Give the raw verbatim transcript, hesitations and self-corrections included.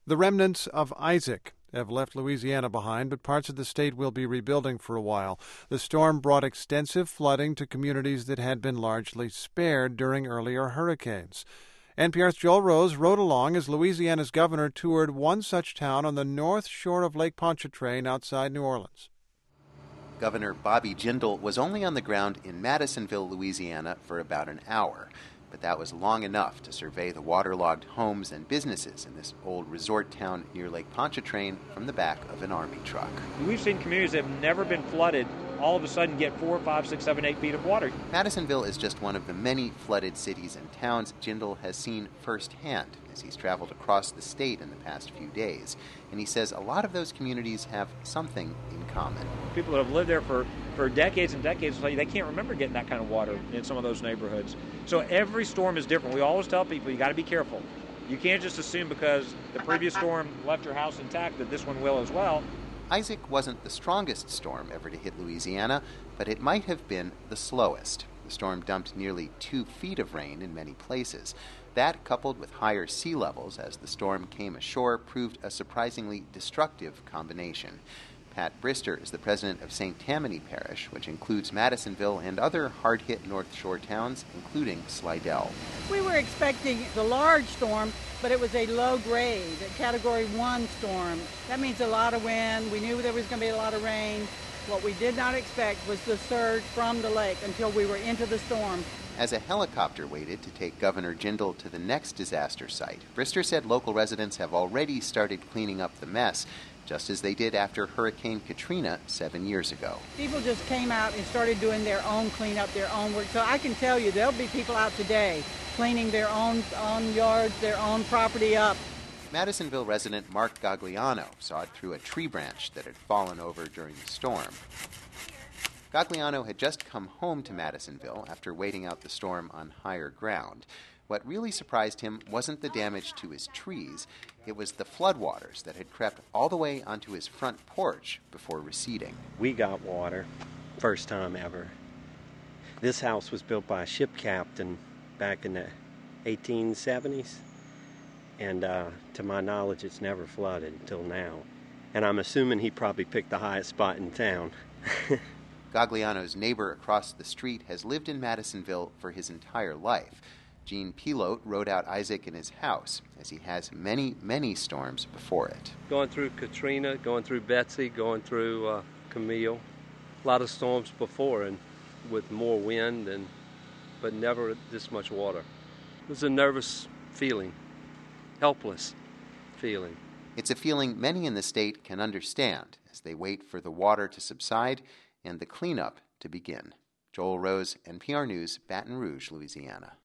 The remnants of Isaac have left Louisiana behind, but parts of the state will be rebuilding for a while. The storm brought extensive flooding to communities that had been largely spared during earlier hurricanes. N P R's Joel Rose rode along as Louisiana's governor toured one such town on the north shore of Lake Pontchartrain outside New Orleans. Governor Bobby Jindal was only on the ground in Madisonville, Louisiana, for about an hour. But that was long enough to survey the waterlogged homes and businesses in this old resort town near Lake Pontchartrain from the back of an Army truck. We've seen communities that have never been flooded all of a sudden get four, five, six, seven, eight feet of water. Madisonville is just one of the many flooded cities and towns Jindal has seen firsthand as he's traveled across the state in the past few days. And he says a lot of those communities have something in common. People that have lived there for, for decades and decades, they can't remember getting that kind of water in some of those neighborhoods. So every storm is different. We always tell people you got to be careful. You can't just assume because the previous storm left your house intact that this one will as well. Isaac wasn't the strongest storm ever to hit Louisiana, but it might have been the slowest. The storm dumped nearly two feet of rain in many places. That, coupled with higher sea levels as the storm came ashore, proved a surprisingly destructive combination. Pat Brister is the president of Saint Tammany Parish, which includes Madisonville and other hard-hit North Shore towns, including Slidell. We were expecting the large storm, but it was a low-grade, a Category one storm. That means a lot of wind. We knew there was going to be a lot of rain. What we did not expect was the surge from the lake until we were into the storm. As a helicopter waited to take Governor Jindal to the next disaster site, Brister said local residents have already started cleaning up the mess, just as they did after Hurricane Katrina seven years ago. People just came out and started doing their own cleanup, their own work. So I can tell you there'll be people out today cleaning their own, own yards, their own property up. Madisonville resident Mark Gagliano saw it through a tree branch that had fallen over during the storm. Gagliano had just come home to Madisonville after waiting out the storm on higher ground. What really surprised him wasn't the damage to his trees. It was the floodwaters that had crept all the way onto his front porch before receding. We got water, first time ever. This house was built by a ship captain back in the eighteen seventies. And uh, to my knowledge, it's never flooded until now. And I'm assuming he probably picked the highest spot in town. Gagliano's neighbor across the street has lived in Madisonville for his entire life. Gene Pilote rode out Isaac in his house, as he has many, many storms before it. Going through Katrina, going through Betsy, going through uh, Camille. A lot of storms before, and with more wind, and but never this much water. It was a nervous feeling, helpless feeling. It's a feeling many in the state can understand as they wait for the water to subside and the cleanup to begin. Joel Rose, N P R News, Baton Rouge, Louisiana.